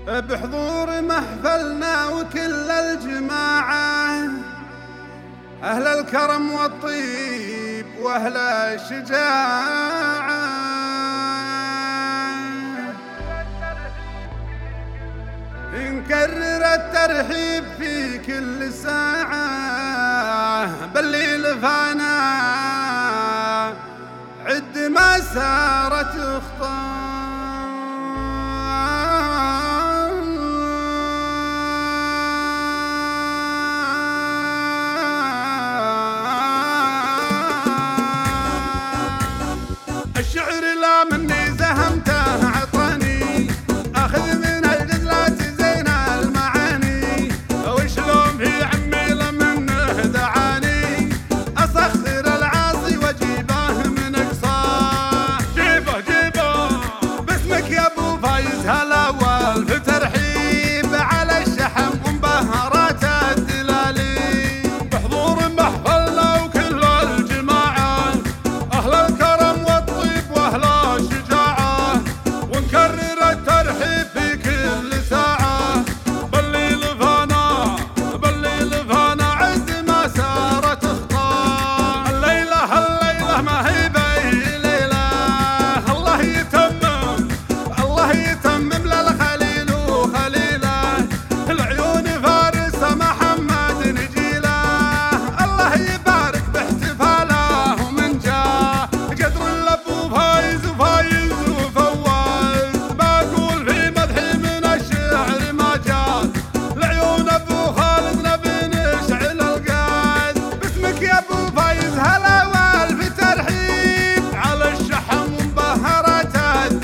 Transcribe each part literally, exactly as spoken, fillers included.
بحضور محفلنا وكل الجماعة، أهل الكرم والطيب وأهل الشجاعة. نكرر الترحيب في كل ساعة بالليل فانا عد ما سارت اخطار. الشعر لا مني زهمته عطاني، اخذ من الجزلات زين المعاني، وشلون في عمي لمنه دعاني اسخر العاصي واجيبه من اقصاه. جيبه جيبه باسمك يا ابو فايز هالاول في ترحيب على الشحم ومبهرات الدلالي، بحضور محفلنا وكل الجماعه، اهل الكرم والطيب واهل الشجاعه، ونكرر الترحيب في كل ساعه بالليل فانا بالليل فانا عز ما سارت اخطار. الليله الليله ما هي بي ليله، الله يتمم الله يتمم للخليل وخليله، العيون فارسه محمد نجيله، الله يبارك باحتفاله ومن جاه قدر الابو فايز وفايز وفواز، بقول في مدحي من الشعر ما جاز، لعيون ابو خالد نبي نشعل الغاز، باسمك يا ابو فايز هالاول في ترحيب على الشحم ومبهرات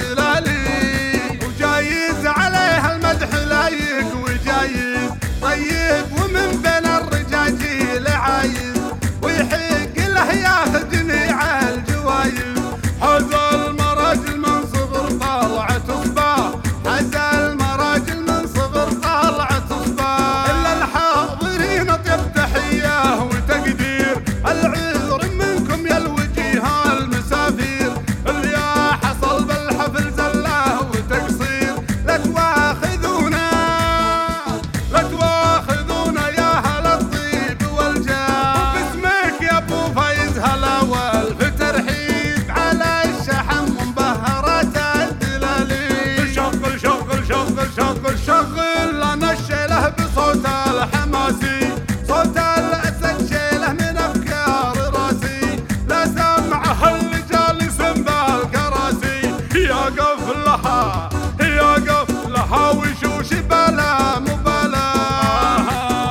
الدلالي، وجايز عليها المدح لايق وجايز طيب ومن بين الرجاجيل عايز، ويحق له ياخذ جميع الجوايز، حوز المراجل من صغر طلعت صباه، حز المراجل من صغر طلعت صباه، الا الحاضرين اطيب تحيه وتقدير، العذر منكم يا الوجيه المسافير، اللي حصل بالحفل زله وتقصير، لا تواخذونا لا تواخذونا يا اهل الطيب والجاه، باسمك يا ابو فايز هالاول في ترحيب على الشحم ومبهرات الدلالي. شغل شغل شغل شغل شغل انا الشيله بصوت الحماسي، صوت الاسد شيله من افكار راسي، لا سمعه اللي جالس بالكراسي، يا قفلها يا قفلها وشوش بلا مبالاه،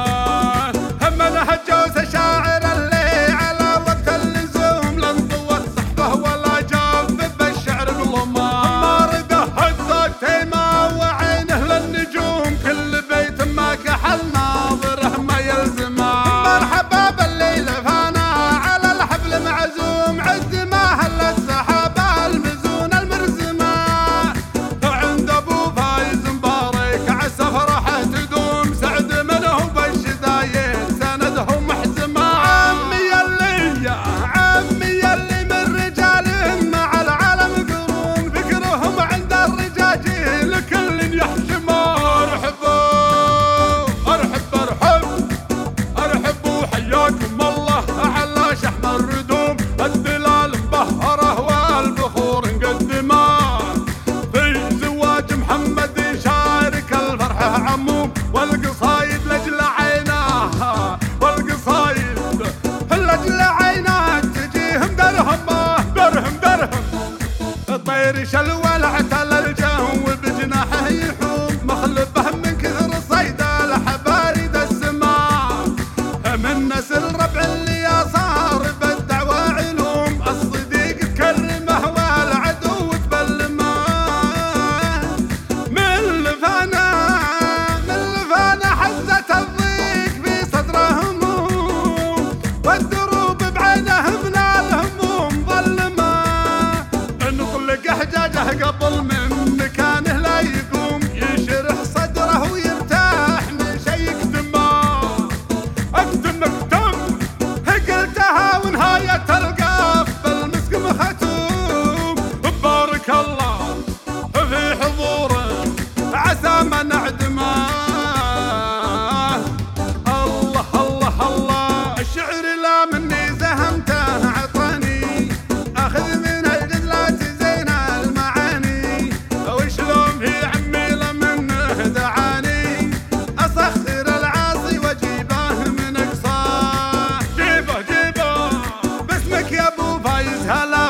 هم الهجوس شاعر اللي على وقت اللزوم لن طوت صحبه ولا جاف بالشعر قلمه، ما رده هزت تيمه وعينه للنجوم، كل بيت ما كحل ناظره ما يلزمه، مرحبا بالليل فانا على الحفل معزوم، عز ما هلت سحابه المزون المرزمه، عند ابو فايز مبارك عالسفرة تدوم، سعد منه بالشدايد سنده محزمه، عمي يلي يا عمي يلي من رجالهم مع العالم قرون، فكرهم عند الرجاجيل كل يحشمه، ارحبوا ارحب ارحب ارحبوا حياكم الله على شحم الردوم، الدلال مبهره والبخور مقدمه، في زواج محمد شارك الفرحه عموم، والقصايد لاجل عيناه والقصايد لاجل عيناه تجيهم درهم درهم درهم، الطير شلول اعتل الجو بجناحه يحوم، مخلبه من كثر صيد الحباريد السماء، من نسل ربع اللي صار بالدعوى علوم، الصديق تكرمه والعدو تبلمه، من لفانا من لفانا حزة الضيق في صدره هموم، والدروب بعينه من الهموم ظلمه، نطلق حجاجه هلا